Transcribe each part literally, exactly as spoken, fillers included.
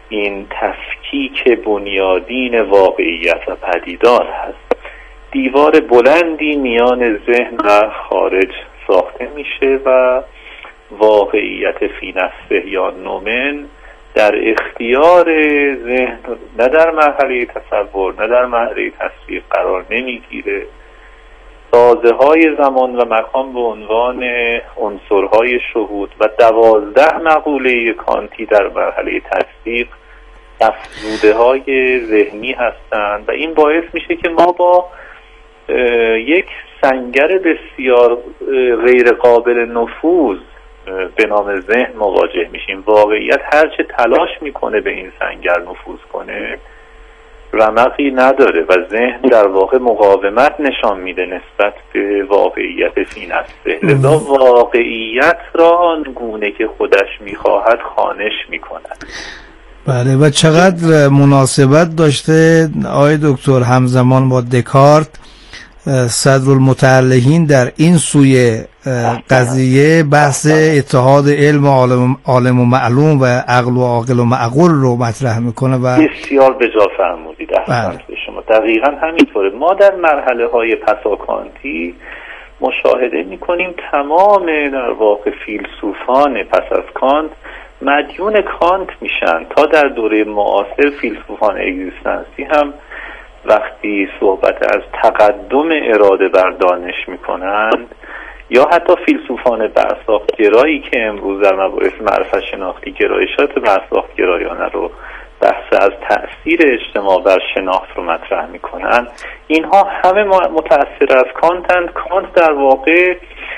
این تفکیک بنیادین واقعیت و پدیدار هست. دیوار بلندی میان ذهن و خارج ساخته میشه و واقعیت فی نفسه یا نومن در اختیار ذهن نه در مرحله تصور نه در مرحله تصویر قرار نمیگیره. سازه های زمان و مکان به عنوان عنصرهای شهود و دوازده مقوله کانتی در مرحله تصدیق افزوده های ذهنی هستند و این باعث میشه که ما با یک سنگر بسیار غیر قابل نفوذ به نام ذهن مواجه میشیم. واقعیت هرچه تلاش میکنه به این سنگر نفوذ کنه رمقی نداره و ذهن در واقع مقاومت نشان میده نسبت به واقعیت فی نفسه. لذا واقعیت را آن گونه که خودش میخواهد خوانش میکند. بله و چقدر مناسبت داشته آقای دکتر همزمان با دکارت صدرالمتعلقین در این سوی قضیه بحث اتحاد علم و عالم, عالم و معلوم و عقل و عاقل و معقول رو مطرح میکنه و بسیار بجا فرمودید. احسنت به شما. دقیقاً همینطوره. ما در مرحله های پساکانتی مشاهده میکنیم تمام در واقع فیلسوفان پس از کانت مدیون کانت میشن. تا در دوره معاصر فیلسوفان اگزیستانسی هم وقتی صحبت از تقدم اراده بر دانش میکنند یا حتی فیلسوفان برساختگرایی که امروز در مباحث معرفت شناختی گرایشات برساختگرایانه رو بحث از تأثیر اجتماع بر شناخت رو مطرح میکنن، اینها همه متأثر از کانتند. کانت در واقع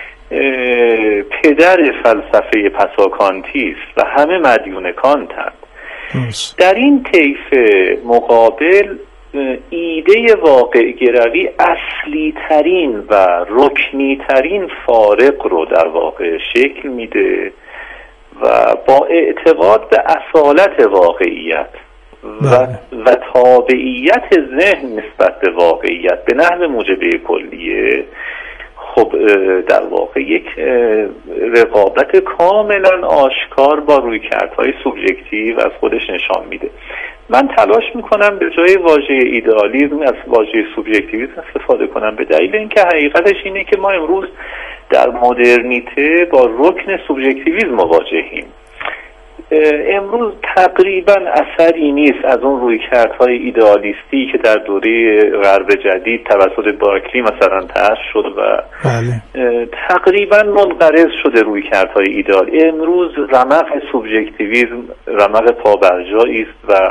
پدر فلسفه پساکانتی است و همه مدیون کانتند. در این طیف مقابل ایده واقع گروی اصلی ترین و رکنی ترین فارق رو در واقع شکل میده و با اعتقاد به اصالت واقعیت و, و تابعیت ذهن نسبت به واقعیت به نحو موجبه کلیه خب در واقع یک رقابت کاملا آشکار با رویکردهای سوبژکتیو از خودش نشان میده. من تلاش میکنم به جای واژه ایدئالیسم از واژه سوبژکتیویسم استفاده کنم به دلیل اینکه حقیقتش اینه که ما امروز در مدرنیته با رکن سوبژکتیویسم مواجهیم. امروز تقریبا اثری نیست از اون رویکردهای ایدئالیستی که در دوره غرب جدید توسط بارکلی مثلا طرح شد و بله. تقریبا منقرض شده رویکردهای ایدئالی. امروز رمق سوبژکتیویسم رمق پابرجایی است و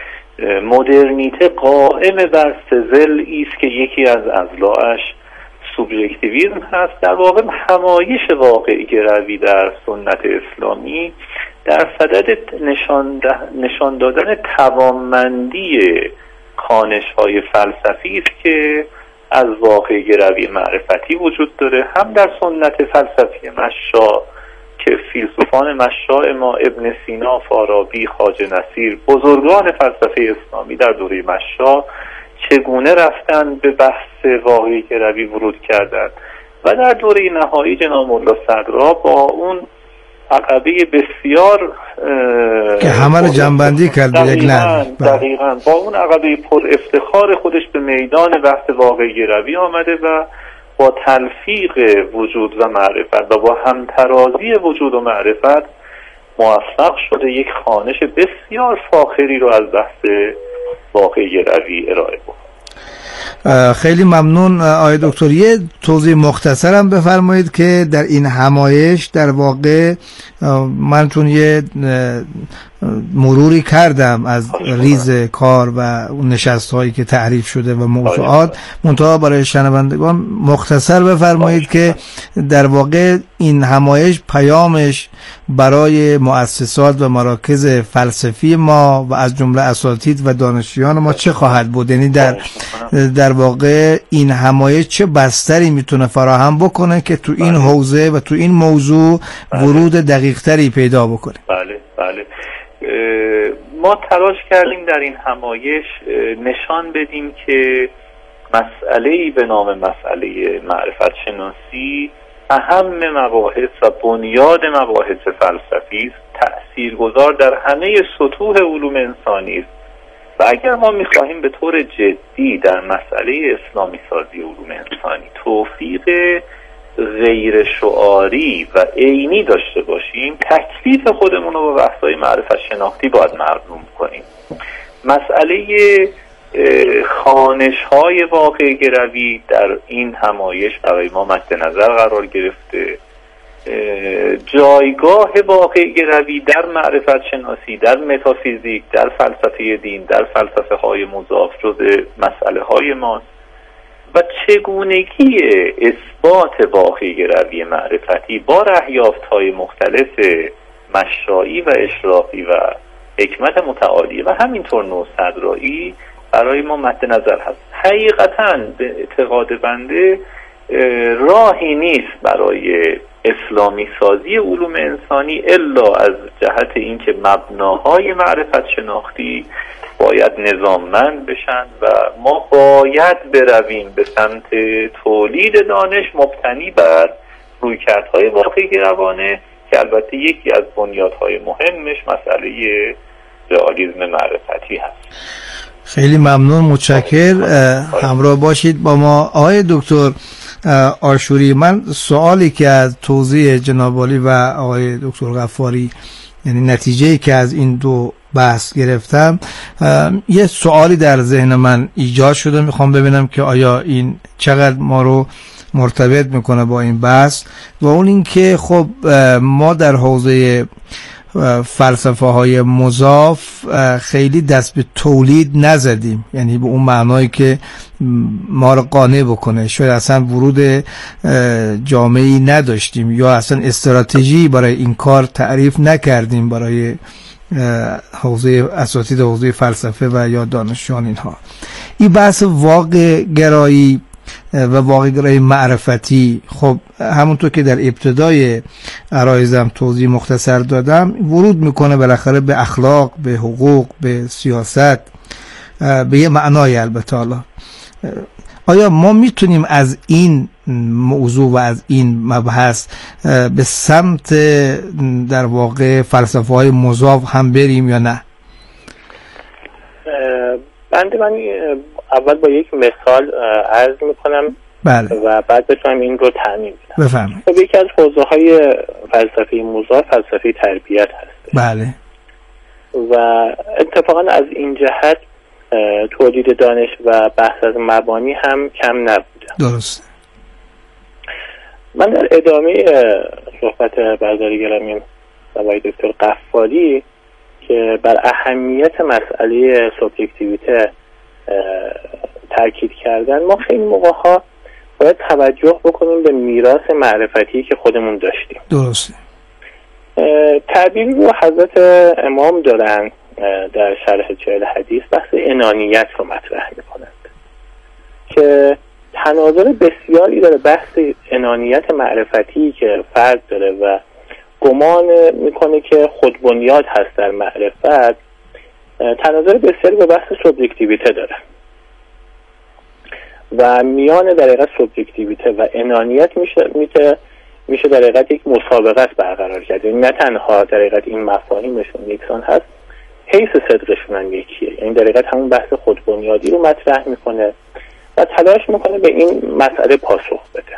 مدرنیته قائم بر سزل است که یکی از اضلاعش سوبژکتیویسم هست. در واقع همایش واقع گروی در سنت اسلامی در صدد نشان, نشان دادن توانمندی کانش‌های فلسفی است که از واقع گروی معرفتی وجود داره، هم در سنت فلسفی مشاء که فیلسوفان مشاء ما ابن سینا، فارابی، خواجه نصیر، بزرگان فلسفه اسلامی در دوره مشاء چگونه رفتن به بحث واقع گروی ورود کردند و در دوره نهایی جناب ملا صدرا با اون عقبه بسیار که همه رو جنبندی کرد یک نه دقیقاً با اون عقبه پر افتخار خودش به میدان بحث واقع گروی آمده و با تلفیق وجود و معرفت و با همترازی وجود و معرفت موفق شده یک خوانش بسیار فاخری رو از بحث واقع گروی ارائه بکنه. خیلی ممنون آقای دکتر. یه توضیح مختصر هم بفرمایید که در این همایش در واقع من چون یه مروری کردم از ریز کار و نشست هایی که تعریف شده و موضوعات، منتها برای شنوندگان مختصر بفرمایید که در واقع این همایش پیامش برای مؤسسات و مراکز فلسفی ما و از جمله اساتید و دانشیان ما چه خواهد بود؟ یعنی در در واقع این همایش چه بستری میتونه فراهم بکنه که تو این حوزه و تو این موضوع ورود دقیق تری پیدا بکنه؟ بله بله ما تلاش کردیم در این همایش نشان بدیم که مسئله‌ای به نام مسئله معرفت شناسی اهم مباحث و بنیاد مباحث فلسفی است. تأثیرگذار در همه سطوح علوم انسانی است و اگر ما می‌خواهیم به طور جدی در مسئله اسلامی سازی علوم انسانی توفیق غیر شعاری و عینی داشته باشیم، تکلیف خودمون رو به بحث‌های معرفت شناختی باید مرسوم کنیم. مسئله خوانش‌های واقع گروی در این همایش برای ما مد نظر قرار گرفته. جایگاه واقع گروی در معرفت شناسی، در متافیزیک، در فلسفه دین، در فلسفه های مضاف جزء مسئله های ماست و چگونگی اثبات واقع گروی معرفتی با رهیافت های مختلف مشائی و اشرافی و حکمت متعالی و همینطور نوصدرایی برای ما مد نظر هست. حقیقتاً به اعتقاد بنده راهی نیست برای اسلامی سازی علوم انسانی الا از جهت اینکه مبناهای معرفت شناختی باید نظاممند بشن و ما باید برویم به سمت تولید دانش مبتنی بر رویکردهای واقع گروانه که البته یکی از بنیادهای مهمش مسئله رئالیسم معرفتی هست. خیلی ممنون، متشکر. همراه باشید با ما آقای دکتر آشوری. من سوالی که از توضیح جناب عالی و آقای دکتر غفاری، یعنی نتیجه‌ای که از این دو بحث گرفتم، یه سوالی در ذهن من ایجاد شده، میخوام ببینم که آیا این چقدر ما رو مرتبط میکنه با این بحث و اون این که خب ما در حوزه فلسفه های مضاف خیلی دست به تولید نزدیم، یعنی به اون معنایی که ما رو قانع بکنه. شاید اصلا ورود جامعی نداشتیم یا اصلا استراتژی برای این کار تعریف نکردیم برای حوزه اساتید حوزه فلسفه و یا دانشجویان اینها. این بحث واقع گرایی و واقع گرایی معرفتی، خب همونطور که در ابتدای عرایزم توضیح مختصر دادم، ورود میکنه بالاخره به اخلاق، به حقوق، به سیاست، به یه معنای. البته حالا آیا ما میتونیم از این موضوع و از این مبحث به سمت در واقع فلسفه های مضاف هم بریم یا نه؟ بنده من اول با یک مثال عرض میکنم بله. و بعد بتونم این رو تعمیم بدم. بفرمایید. خب یکی از حوزه های فلسفه مضاف فلسفه تربیت هست. بله. و اتفاقا از این جهت تولید دانش و بحث از مبانی هم کم نبوده. درست. من در ادامه صحبت برداری گرامی آقای دکتر غفاری که بر اهمیت مسئله سوبژکتیویته تاکید کردن، ما خیلی موقع ها باید توجه بکنیم به میراث معرفتی که خودمون داشتیم. درسته. تعبیری رو حضرت امام دارن در شرح چهل حدیث، بحث انانیت رو مطرح میکنند که تناظر بسیاری داره بحث انانیت معرفتی که فرد داره و گمان میکنه که خودبنیاد هست در معرفت، تناظر بسیاری به بحث سوبژکتیویته داره و میان در حقیقت سوبژکتیویته و انانیت میشه میشه میشه در حقیقت یک مسابقه برقرار کرد. نه تنها در حقیقت این مفاهیمشون یکسان هست، حیث صدقشون هم یکیه، یعنی در حقیقت همون بحث خودبنیادی رو مطرح میکنه و تلاش میکنه به این مسئله پاسخ بده.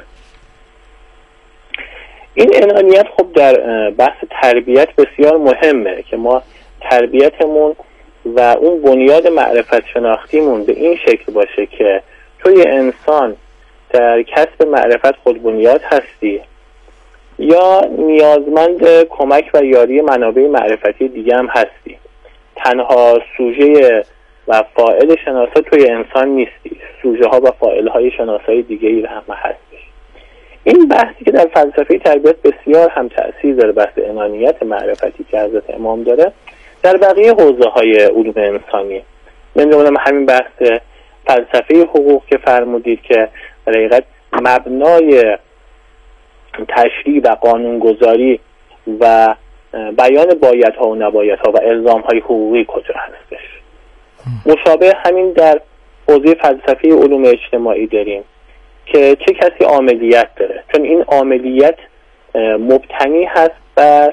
این انانیت خب در بحث تربیت بسیار مهمه که ما تربیتمون و اون بنیاد معرفت شناختیمون به این شکل باشه که توی انسان در کسب معرفت خودبنیاد هستی یا نیازمند کمک و یاری منابع معرفتی دیگه هم هستی. تنها سوژه و فاعل شناسا توی انسان نیستی، سوژه ها و فاعل های شناسای دیگه ای هم هستش. این بحثی که در فلسفه تربیت بسیار هم تأثیر داره، بحث انانیت معرفتی که حضرت امام داره، در بقیه حوزه های علوم انسانی، من جمله همین بحث فلسفه حقوق که فرمودید که در حقیقت مبنای تشریع و قانونگذاری و بیان بایدها و نبایدها و الزامهای حقوقی کجا هستش. مشابه همین در حوزه فلسفه علوم اجتماعی داریم که چه کسی عاملیت داره، چون این عاملیت مبتنی هست بر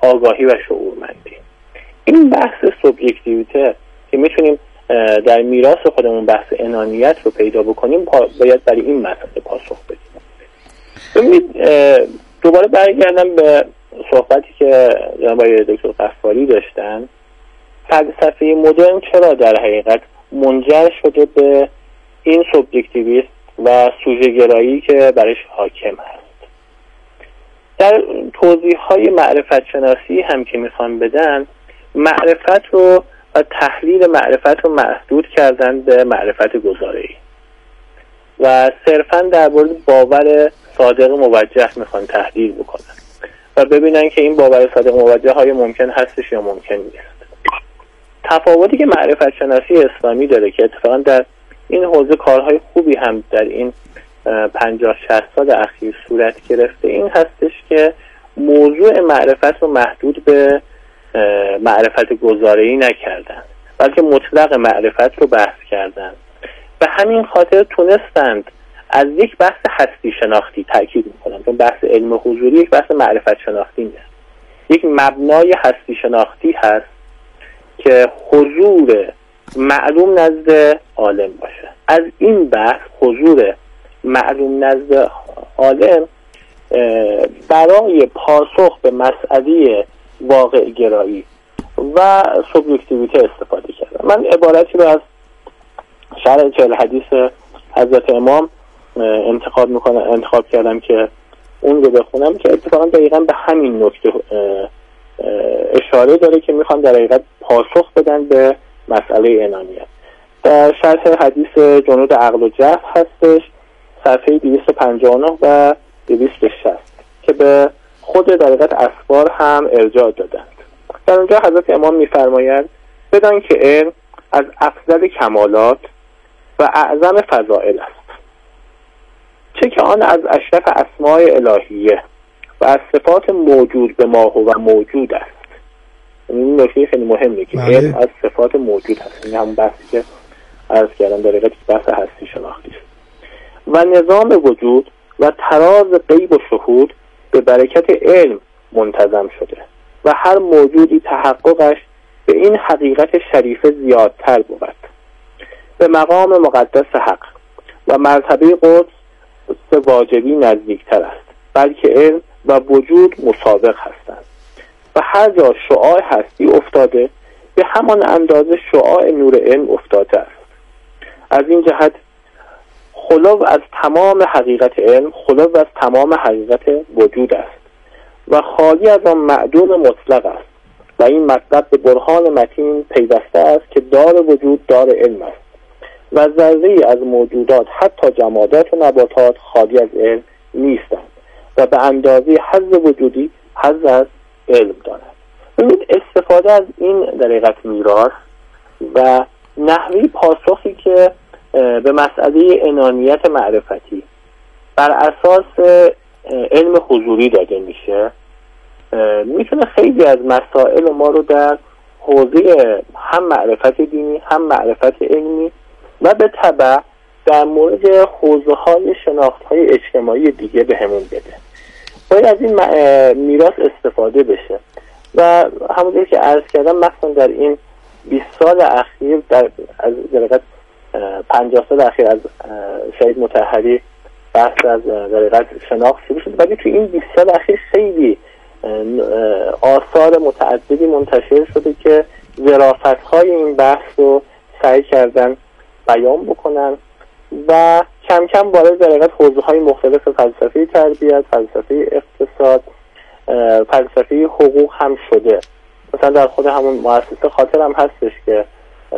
آگاهی و شعورمندی. این بحث سوبژکتیویته که میتونیم در میراث خودمون بحث انانیت رو پیدا بکنیم، باید برای این مسئله پاسخ بدیم. ببینید دوباره برگردم به صحبتی که جناب دکتر غفاری داشتن. فلسفه مدرن چرا در حقیقت منجر شده به این سوبژکتیویسم و سوژه گرایی که برش حاکم هست؟ در توضیح‌های معرفت شناسی هم که میخوان بدن، معرفت رو و تحلیل معرفت رو محدود کردن به معرفت گزاره‌ای و صرفاً در مورد باور صادق موجه میخوان تحلیل بکنن و ببینن که این باور صادق موجه های ممکن هستش یا ممکن نیست. تفاوتی که معرفت شناسی اسلامی داره که اتفاقاً در این حوزه کارهای خوبی هم در این پنجاه شصت سال اخیر صورت گرفته، این هستش که موضوع معرفت رو محدود به معرفت گزاره‌ای نکردن، بلکه مطلق معرفت رو بحث کردن. به همین خاطر تونستند از یک بحث هستی شناختی، تأکید میکنم چون بحث علم حضوری یک بحث معرفت شناختی نیست، یک مبنای هستی شناختی هست که حضور معلوم نزد عالم باشه. از این بحث حضور معلوم نزد عالم برای پاسخ به مسئله واقع گرایی و سوبژکتیویته استفاده کردم. من عبارتی رو از شرح چهل حدیث حضرت امام انتخاب میکنم انتخاب کردم که اون رو بخونم که اتفاقا دقیقا به همین نکته اشاره داره که میخوان در حقیقت پاسخ بدن به مسئله انانیت. در شرح حدیث جنود عقل و جهل هستش، صفحه دویست و پنجاه و نه و دویست و شصت که به خود در حقیقت اسفار هم ارجاع دادند. در اونجا حضرت امام میفرمایند بدان که علم از افضل کمالات و اعظم فضائل است، چه که آن از اشرف اسماء الهیه و از صفات موجود به ما و موجود است. این نکته خیلی مهمه که علم از صفات موجود هست. این همون بحثی که عرض کردم در حقیقت بحث هستی شناختی است. و نظام وجود و تراز غیب و شهود به برکت علم منتظم شده و هر موجودی تحققش به این حقیقت شریفه زیادتر بود. به مقام مقدس حق و مرتبه قدس واجبی نزدیکتر است، بلکه علم و وجود مسابق هستند و هر جا شعاع هستی افتاده به همان اندازه شعاع نور علم افتاده است. از این جهت خلو از تمام حقیقت علم خلو از تمام حقیقت وجود است و خالی از آن معدوم مطلق است و این مطلب به برهان متین پیوسته است که دار وجود دار علم است و ذره‌ای از موجودات حتی جمادات و نباتات خالی از علم نیستند و به اندازه حظ وجودی حظ از علم دارند. ببینید استفاده از این در حقیقت میراث و نحوی پاسخی که به مسئله انانیت معرفتی بر اساس علم حضوری داده میشه میتونه خیلی از مسائل ما رو در حوزه هم معرفت دینی هم معرفت علمی و به تبع در مورد حوزه های شناخت های اجتماعی دیگه به همون بده. باید از این میراث استفاده بشه و همونطور که عرض کردم مثلا در این بیست سال اخیر در از درجت پنجاه سال اخیر از شهید مطهری بحث از درجت شناخت شروع شد، ولی تو این بیست سال اخیر خیلی آثار متعددی منتشر شده که ظرافت‌های این بحث رو سعی کردن بیان بکنن و کم کم وارد در حقیقت حوزه‌های مختلف فلسفه تربیت، فلسفه اقتصاد، فلسفه حقوق هم شده. مثلا در خود همون مؤسسه خاطر هم هستش که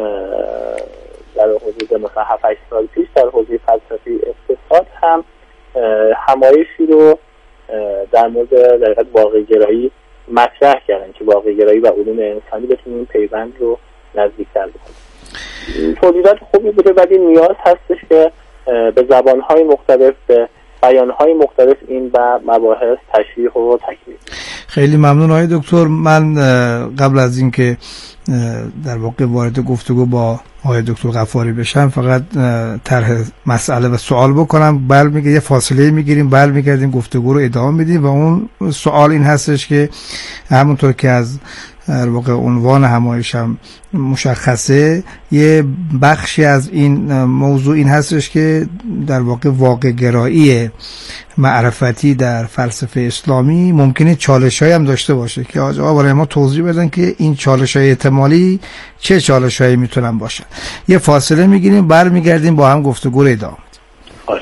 در حدود مثلا هفت هشت سال پیش در حوزه فلسفه اقتصاد هم همایشی رو در مورد در حقیقت واقع‌گرایی مطرح کردن که واقع‌گرایی و علوم انسانی بتونن این پیوند رو نزدیک‌تر بکنن. توضیحات خوبی بوده ولی نیاز هستش که به زبان‌های مختلف، به بیانهای مختلف این و مباحث تشریح و تکمیل. خیلی ممنون آقای دکتر. من قبل از اینکه در واقع وارد گفتگو با آقای دکتر غفاری بشم فقط طرح مسئله و سوال بکنم، برمیگردیم یه فاصله میگیریم، برمیگردیم گفتگو رو ادامه میدیم و اون سوال این هستش که همونطور که از در واقع عنوان همایش هم مشخصه، یه بخشی از این موضوع این هستش که در واقع واقع گرایی معرفتی در فلسفه اسلامی ممکنه چالش‌هایی هم داشته باشه که آقا برای ما توضیح بدن که این چالش‌های احتمالی چه چالش‌هایی میتونن باشن. یه فاصله میگیریم، برمیگردیم با هم گفتگو رو ادامه میدیم.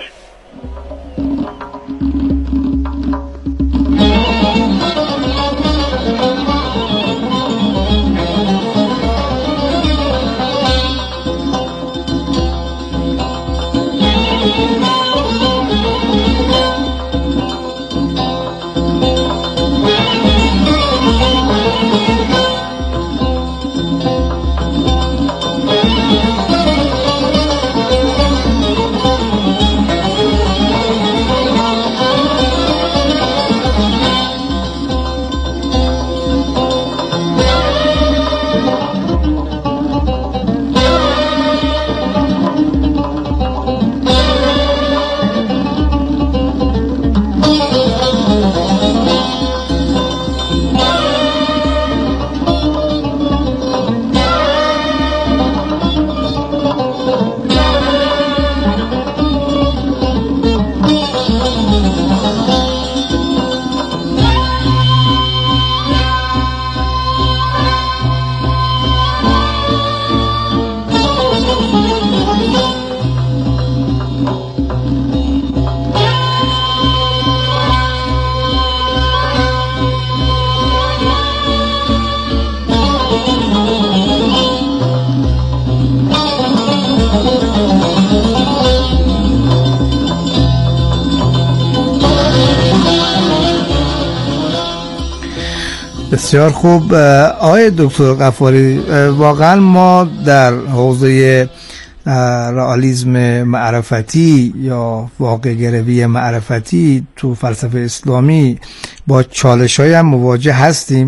بسیار خوب. آقای دکتر غفاری، واقعا ما در حوزه رئالیسم معرفتی یا واقع گرایی معرفتی تو فلسفه اسلامی با چالش‌های هم مواجه هستیم؟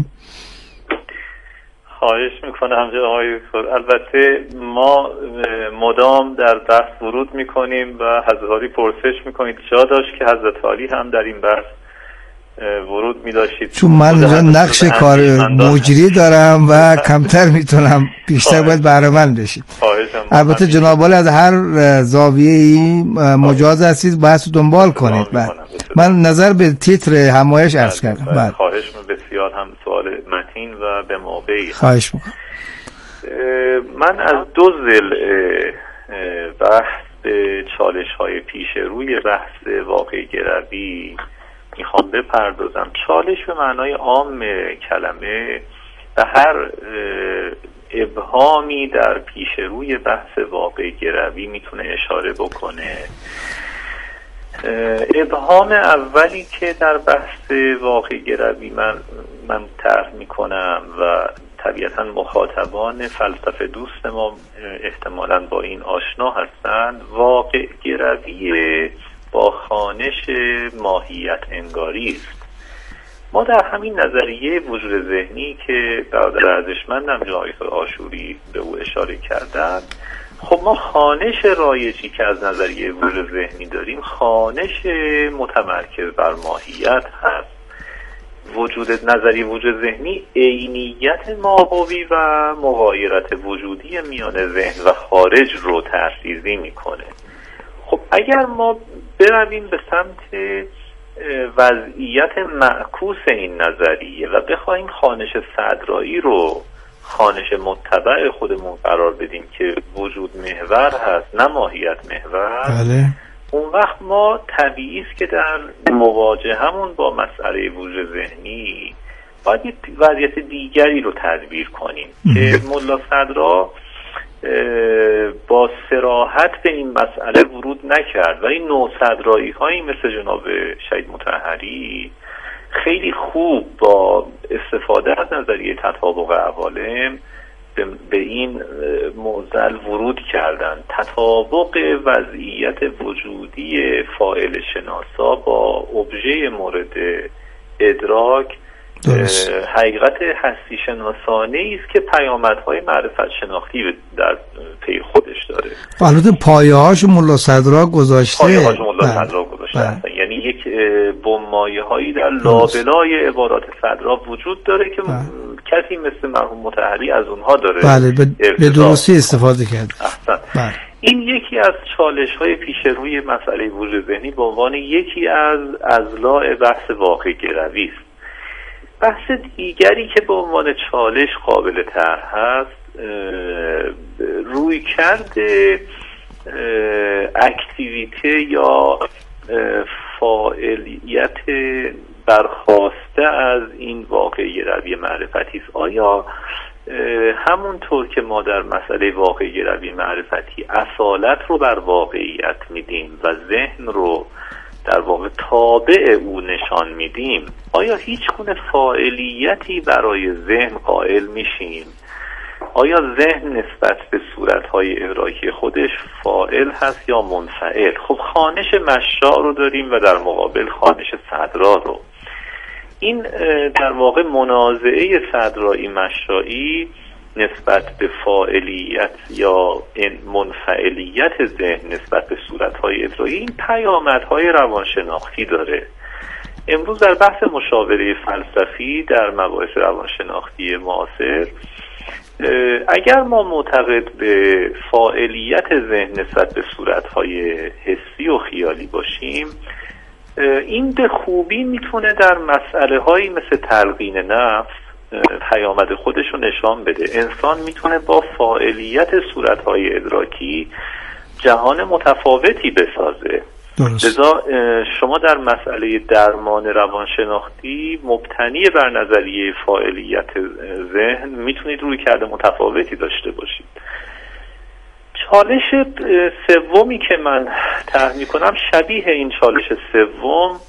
خواهش میکنم جناب آقای دکتر. البته ما مدام در بحث ورود میکنیم و حضرت عالی پرسش میکنید جا داشت که حضرت عالی هم در این بحث ورود می داشتید، چون من اینجا نقش کار مجری دارم و کمتر میتونم، بیشتر باید بهره‌مند بشید. البته جناب عالی از هر زاویه‌ای مجاز هستید بحث دنبال کنید. بعد من نظر به تیتر همایش عرض کردم. بعد خواهش بسیار هم سوال متین و به موقعی. خواهش میکنم. من از دو ضلع بحث به چالش‌های پیش روی بحث واقع گرایی میخوام بپردازم. چالش به معنای عام کلمه و هر ابهامی در پیش روی بحث واقع گرایی میتونه اشاره بکنه. ابهام اولی که در بحث واقع گرایی من من طرح میکنم و طبیعتا مخاطبان فلسفه دوست ما احتمالاً با این آشنا هستند، واقع گرایی با خوانش ماهیت انگاری است. ما در همین نظریه وجود ذهنی که برادر ارزشمندم جناب آشوری به او اشاره کردن، خب ما خوانش رایجی که از نظریه وجود ذهنی داریم خوانش متمرکز بر ماهیت هست. وجود نظریه وجود ذهنی عینیت ماهوی و مغایرت وجودی میان ذهن و خارج رو ترسیزی میکنه. خب اگر ما برویم به سمت وضعیت معکوس این نظریه و بخوایم خوانش صدرایی رو خوانش متبع خودمون قرار بدیم که وجود محور هست نه ماهیت محور، بله، اون وقت ما طبیعی است که در مواجهمون با مسئله وجود ذهنی باید یک وضعیت دیگری رو تدبیر کنیم که ملا صدرا با صراحت به این مسئله ورود نکرد، ولی نوصدرایی هایی مثل جناب شهید مطهری خیلی خوب با استفاده از نظریه تطابق عوالم به این معضل ورود کردن. تطابق وضعیت وجودی فاعل شناسا با ابژه مورد ادراک درست. حقیقت هستی شناسانه است که پیامدهای معرفت شناختی در پی خودش داره. البته پایه‌هاش ملا صدرا گذاشته. پایه‌هاش ملا صدرا گذاشته. یعنی یک بنمایه‌هایی در لابلای عبارات صدرا وجود داره که بله. کسی مثل مرحوم مطهری از اونها داره. بله به درستی استفاده کرد. بله. این یکی از چالش‌های پیش روی مسئله وجود ذهنی به عنوان یکی از اضلاع بحث واقع گروی است. بحث دیگری که به عنوان چالش قابل طرح هست روی کرده اکتیویته یا فاعلیت برخواسته از این واقع گروی معرفتی است. آیا همونطور که ما در مسئله واقع گروی معرفتی اصالت رو بر واقعیت میدیم و ذهن رو در واقع تابع او نشان میدیم، آیا هیچ گونه فاعلیتی برای ذهن قائل میشیم؟ آیا ذهن نسبت به صورتهای ادراکی خودش فاعل هست یا منفعل؟ خب خوانش مشاع رو داریم و در مقابل خوانش صدرا رو. این در واقع منازعه صدرایی مشاعی نسبت به فاعلیت یا منفعلیت ذهن نسبت به صورتهای ادراکی این پیامدهای روانشناختی داره. امروز در بحث مشاوره فلسفی در مباحث روانشناختی معاصر اگر ما معتقد به فاعلیت ذهن نسبت به صورتهای حسی و خیالی باشیم، این به خوبی میتونه در مسئله هایی مثل تلقین نفس پیامد خودش رو نشان بده. انسان میتونه با فاعلیت صورتهای ادراکی جهان متفاوتی بسازه. لذا شما در مسئله درمان روانشناختی مبتنی بر نظریه فاعلیت ذهن میتونید روی کرده متفاوتی داشته باشید. چالش سومی که من طرح میکنم شبیه این چالش سوم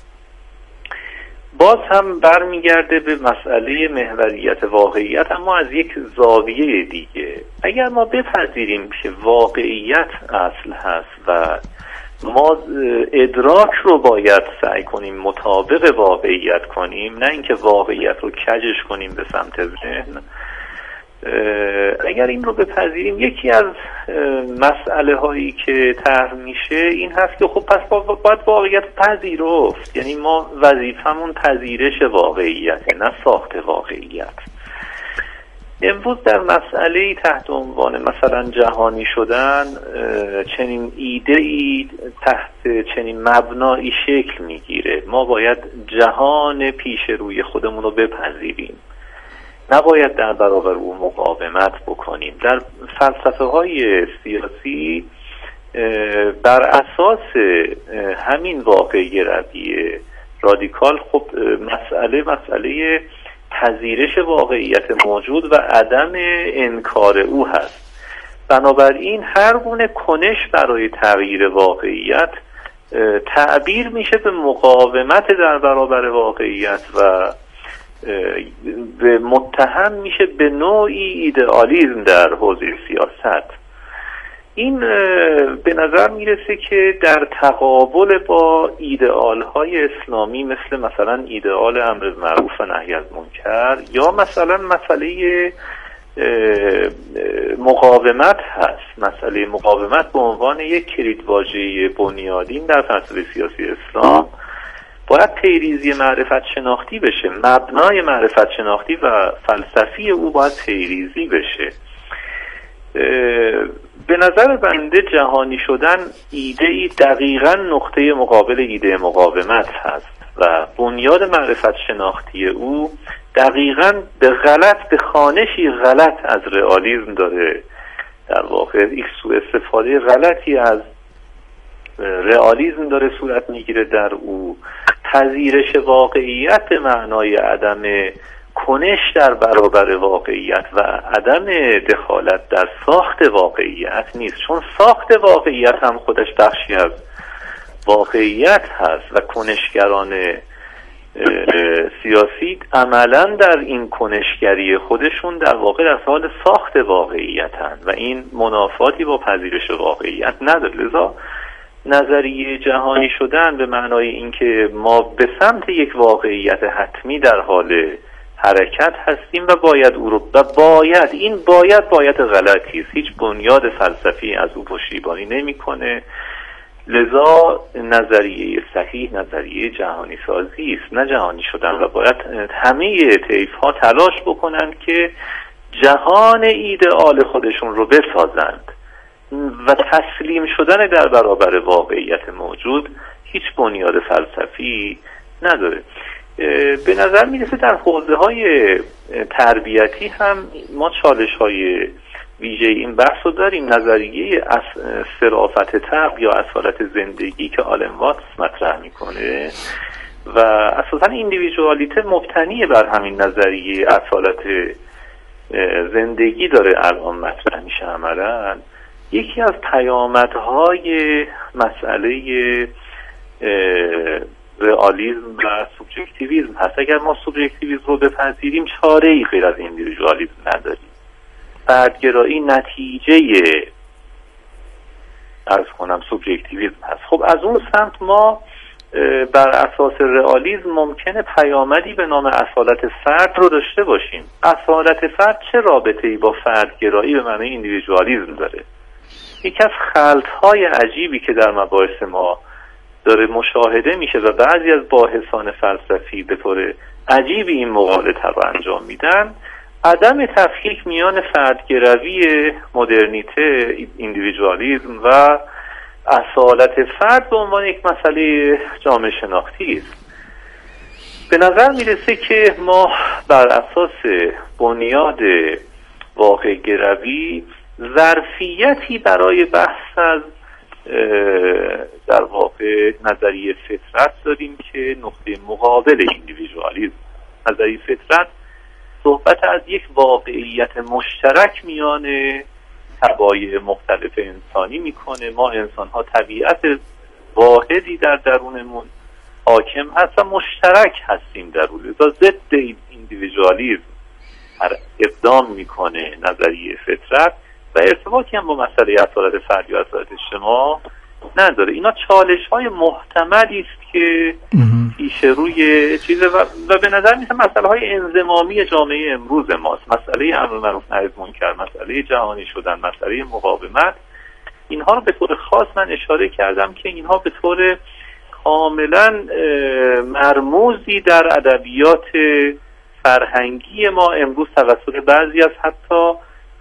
باز هم برمیگرده به مسئله محوریت واقعیت، اما از یک زاویه دیگه. اگر ما بپذیریم که واقعیت اصل هست و ما ادراک رو باید سعی کنیم مطابق واقعیت کنیم، نه اینکه واقعیت رو کجش کنیم به سمت ذهن، اگر این رو بپذیریم یکی از مسئله هایی که طرح میشه این هست که خب پس باید واقعیت پذیرفت. یعنی ما وظیفمون پذیرش واقعیت نه ساخت واقعیت. امروز در مسئله تحت عنوان مثلا جهانی شدن چنین ایده ای تحت چنین مبنایی شکل میگیره. ما باید جهان پیش روی خودمون رو بپذیریم، نباید در برابر او مقاومت بکنیم. در فلسفه های سیاسی بر اساس همین واقع گروی رادیکال خب مسئله مسئله پذیرش واقعیت موجود و عدم انکار او هست. بنابراین هر گونه کنش برای تغییر واقعیت تعبیر میشه به مقاومت در برابر واقعیت و به متهم میشه به نوعی ایدئالیسم در حوزه سیاست. این به نظر میرسه که در تقابل با ایدئال های اسلامی مثل مثلا ایدئال امر معروف و نهی از منکر یا مثلا مسئله مقاومت هست. مسئله مقاومت به عنوان یک کلیدواژه بنیادین در فلسفه سیاسی اسلام باید پیریزی معرفت شناختی بشه. مبنای معرفت شناختی و فلسفی او باید پیریزی بشه. به نظر بنده جهانی شدن ایده ای دقیقاً نقطه مقابل ایده مقاومت هست و بنیاد معرفت شناختی او دقیقاً به غلط به خوانشی غلط از رئالیسم داره. در واقع یک سوء استفاده غلطی از رئالیسم داره صورت میگیره در او. پذیرش واقعیت به معنای عدم کنش در برابر واقعیت و عدم دخالت در ساخت واقعیت نیست، چون ساخت واقعیت هم خودش بخشی از واقعیت هست و کنشگران سیاسی عملا در این کنشگری خودشون در واقع در حال ساخت واقعیتن و این منافاتی با پذیرش واقعیت نداره. لذا نظریه جهانی شدن به معنای اینکه ما به سمت یک واقعیت حتمی در حال حرکت هستیم و باید او رو و باید این باید باید غلطی است، هیچ بنیاد فلسفی از او پشتیبانی نمیکنه. لذا نظریه صحیح نظریه جهانی سازی است، نه جهانی شدن، و باید همه طیف ها تلاش بکنند که جهان ایدئال خودشون رو بسازند و تسلیم شدن در برابر واقعیت موجود هیچ بنیاد فلسفی نداره. به نظر میرسه در حوزه های تربیتی هم ما چالش های ویژه این بحث رو داریم. نظریه صرافت طبع یا اصالت زندگی که آلن واتس مطرح میکنه و اساسا ایندیویدوالیته مبتنی بر همین نظریه اصالت زندگی داره الان مطرح میشه. عملا یکی از پیامدهای مسئله رئالیسم و سوبژکتیویسم هست. اگر ما سوبژکتیویسم رو بپذیریم چاره ای غیر از ایندیویدوالیسم نداریم. فردگرایی نتیجه عرض کنم سوبژکتیویسم هست. خب از اون سمت ما بر اساس رئالیسم ممکنه پیامدی به نام اصالت فرد رو داشته باشیم. اصالت فرد چه رابطه‌ای با فردگرایی به معنی ایندیویدوالیسم داره؟ یکی از خلط‌های عجیبی که در مباحث ما داره مشاهده میشه و بعضی از باحثان فلسفی به طور عجیبی این مقالطه رو انجام میدن، عدم تفکیک میان فردگرایی مدرنیته ایندیویدوالیسم و اصالت فرد به عنوان یک مسئله جامعه شناختی است. به نظر میرسه که ما بر اساس بنیاد واقع گرایی ظرفیتی برای بحث از در واقع نظریه فطرت داریم که نقطه مقابل ایندیویدوالیسم. نظریه فطرت صحبت از یک واقعیت مشترک میان طبایع مختلف انسانی میکنه. ما انسان ها طبیعت واحدی در درونمون حاکم هست و مشترک هستیم در اون. لذا ضد ایندیویدوالیسم اقدام میکنه نظریه فطرت و ارتباطی هم با مسئله اصالت فردی و اصالت اجتماع نداره. اینا چالش های محتملی است که پیش روی چیزه و, و به نظر میاد مسئله های انضمامی جامعه امروز ماست. مسئله امر معروف نهی از منکر، مسئله جهانی شدن، مسئله مقاومت، اینها رو به طور خاص من اشاره کردم که اینها به طور کاملا مرموزی در ادبیات فرهنگی ما امروز توسط بعضی از حتی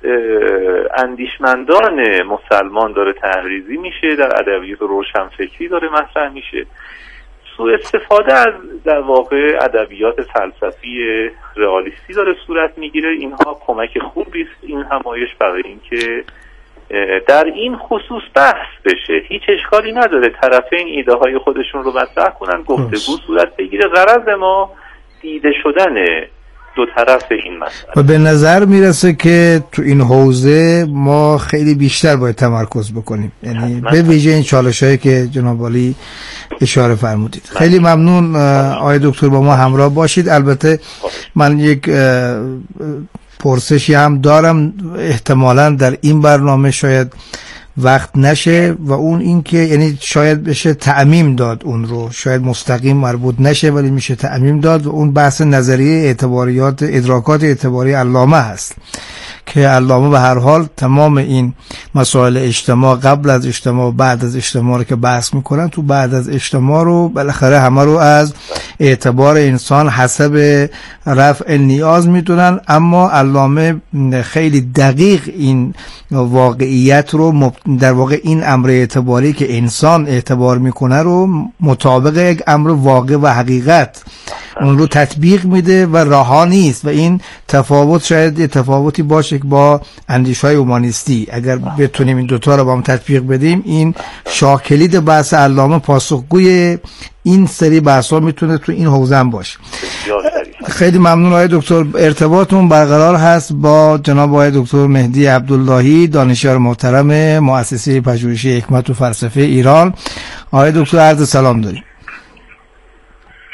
اندیشمندان مسلمان داره تحریزی میشه، در ادبیات روشنفکری داره مطرح میشه. سوء استفاده از در واقع ادبیات فلسفی رئالیستی داره صورت میگیره. اینها کمک خوبی است این همایش برای اینکه در این خصوص بحث بشه. هیچ اشکالی نداره طرفین ایده های خودشون رو مطرح کنن، گفتگو صورت بگیره. غرض ما دیده شدن دو طرف این مسئله و به نظر میرسه که تو این حوزه ما خیلی بیشتر باید تمرکز بکنیم، یعنی به ویژه این چالش‌هایی که جناب عالی اشاره فرمودید. خیلی ممنون آقای دکتر با ما همراه باشید. البته من یک پرسشی هم دارم، احتمالاً در این برنامه شاید وقت نشه و اون این که یعنی شاید بشه تعمیم داد اون رو، شاید مستقیم مربوط نشه ولی میشه تعمیم داد و اون بحث نظریه اعتباریات ادراکات اعتباری علامه هست که علامه به هر حال تمام این مسائل اجتماع قبل از اجتماع و بعد از اجتماع رو که بحث میکنن، تو بعد از اجتماع رو بالاخره همه رو از اعتبار انسان حسب رفع نیاز میدونن، اما علامه خیلی دقیق این واقعیت رو در واقع این امر اعتباری که انسان اعتبار میکنه رو مطابق یک امر واقع و حقیقت اون رو تطبیق میده و رها نیست و این تفاوت شاید تفاوتی باشه با اندیشه‌های اومانیستی. اگر بتونیم این دوتا رو با هم تطبیق بدیم، این شاکلید بحث علامه پاسخگوی این سری بحث‌ها میتونه تو این حوزه هم باشه. خیلی ممنون آقای دکتر. ارتباطمون برقرار هست با جناب آقای دکتر مهدی عبداللهی، دانشیار محترم مؤسسه پژوهشی حکمت و فلسفه ایران. آقای دکتر عرض سلام داریم.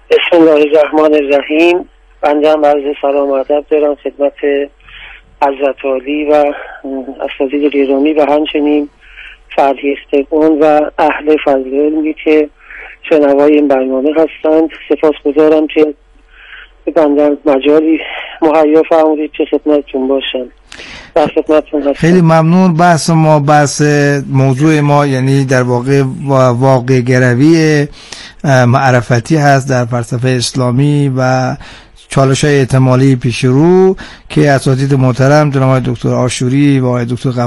بسم الله الرحمن الرحیم. بنده هم عرض سلام و ادب دارم خدمت حضرت عالی و اساتید گرامی و همچنین فرهیختگان و اهل فضل علمی که شنوای این برنامه هستند. سپاسگزارم که به بنده مجالی مهیا فرمودید که خدمتتون باشم. در خدمتتون هستم. خیلی ممنون. بحث ما بحث موضوع ما یعنی در واقع واقع گروی معرفتی هست در فلسفه اسلامی و چالش های احتمالی پیش رو که اساتید محترم جناب دکتر عاشوری و آقای دکتر